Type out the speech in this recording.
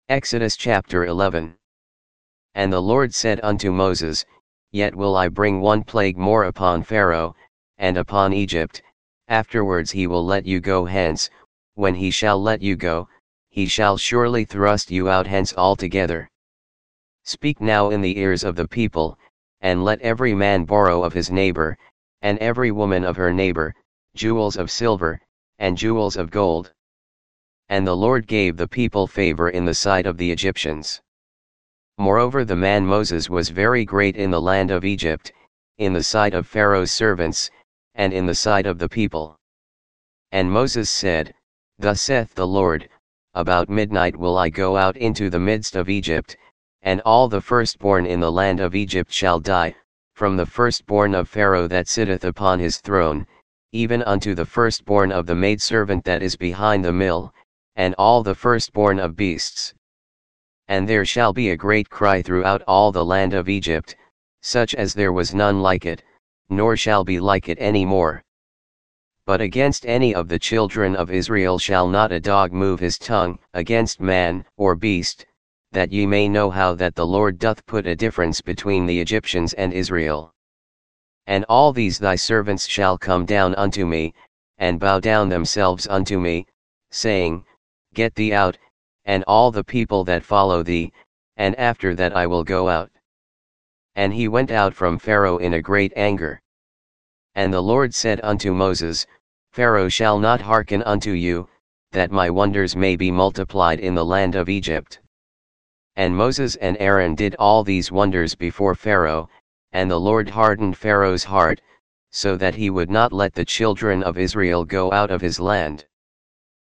Exodus chapter 11. And the Lord said unto Moses, Yet will I bring one plague more upon Pharaoh, and upon Egypt, afterwards he will let you go hence. When he shall let you go, he shall surely thrust you out hence altogether. Speak now in the ears of the people, and let every man borrow of his neighbor, and every woman of her neighbor, jewels of silver, and jewels of gold. And the Lord gave the people favor in the sight of the Egyptians. Moreover, the man Moses was very great in the land of Egypt, in the sight of Pharaoh's servants, and in the sight of the people. And Moses said, Thus saith the Lord, About midnight will I go out into the midst of Egypt, and all the firstborn in the land of Egypt shall die, from the firstborn of Pharaoh that sitteth upon his throne, even unto the firstborn of the maidservant that is behind the mill, and all the firstborn of beasts. And there shall be a great cry throughout all the land of Egypt, such as there was none like it, nor shall be like it any more. But against any of the children of Israel shall not a dog move his tongue against man or beast, that ye may know how that the Lord doth put a difference between the Egyptians and Israel. And all these thy servants shall come down unto me, and bow down themselves unto me, saying, Get thee out, and all the people that follow thee, and after that I will go out. And he went out from Pharaoh in a great anger. And the Lord said unto Moses, Pharaoh shall not hearken unto you, that my wonders may be multiplied in the land of Egypt. And Moses and Aaron did all these wonders before Pharaoh, and the Lord hardened Pharaoh's heart, so that he would not let the children of Israel go out of his land.